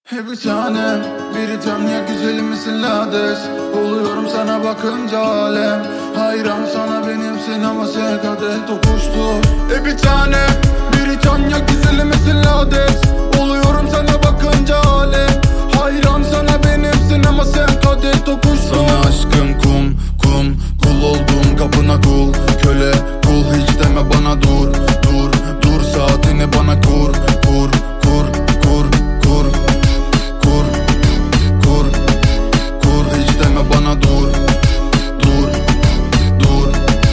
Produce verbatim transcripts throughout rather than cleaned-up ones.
He bir tane, Britanya güzeli misin lades? Oluyorum sana bakınca alem. Hayran sana benimsin ama sen kadeh tokuştu. He bir tane, Britanya güzeli misin lades? Oluyorum sana bakınca alem. Hayran sana benimsin ama sen kadeh tokuştu. Sana aşkım kum kum, kul oldum kapına kul. Köle kul hiç deme bana dur dur dur, saatini bana kur kur kur kur kur kur kur kur, hiç deme bana dur dur dur.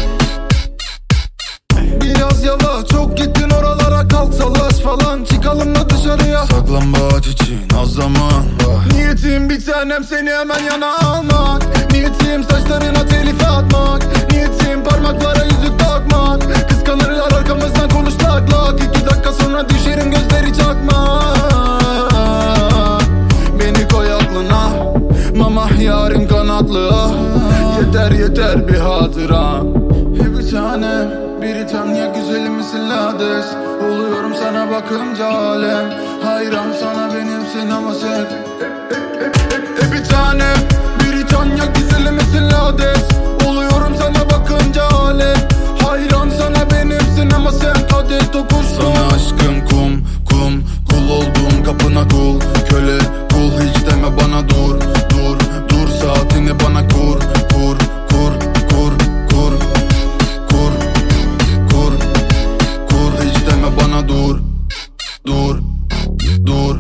Biraz yavaş, çok gittin oralara, kalk salaş falan, çıkalım da dışarıya. Saklambaç için az zaman var. Niyetim bir tanem seni hemen yana almak. Niyetim saçlarına telif atmak. Niyetim parmaklara yüzük takmak. Kıskanırlar arkamızdan konuş lak lak. İki dakika sonra düşerim gözleri çakma. Beni koy aklına, mama yarim kanatlı ah. Yeter yeter bir hatıra. He bir tane, Britanya güzeli misin lades? Oluyorum sana bakınca alem. Hayran sana benimsin ama sen. He bir tane, Britanya güzeli misin lades? Oluyorum sana bakınca alem. Hayran sana benimsin ama sen kadeh tokuşsun. Sana aşkım kum kum, kul oldum kapına kul. Köle kul hiç deme bana dur dur dur, saatini bana kur kur kur kur kur kur kur kur, hiç deme bana dur dur dur.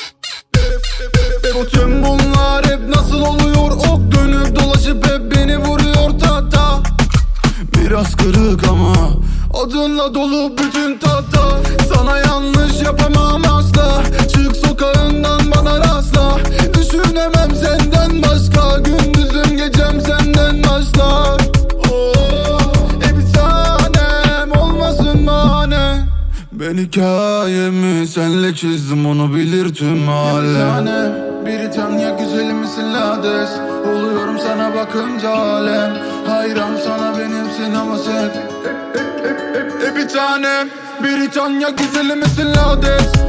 Bu tüm bunlar hep nasıl oluyor? Ok dönüp dolaşıp hep beni vuruyor tata. Biraz kırık ama adınla dolu bütün tata. Sana yanlış yapamam asla. Çık sokağından bana rastla. Düşünemem senden başka. Gündüzüm gecem senden başlar. Oh, e bir tanem olmasın bahane. Ben hikayemi senle çizdim, onu bilir tüm mahalle. Bir tane, Britanya güzeli misin lades? Oluyorum sana bakınca alem. Hayran sana benimsin ama sen. E bir tane, Britanya güzeli misin lades?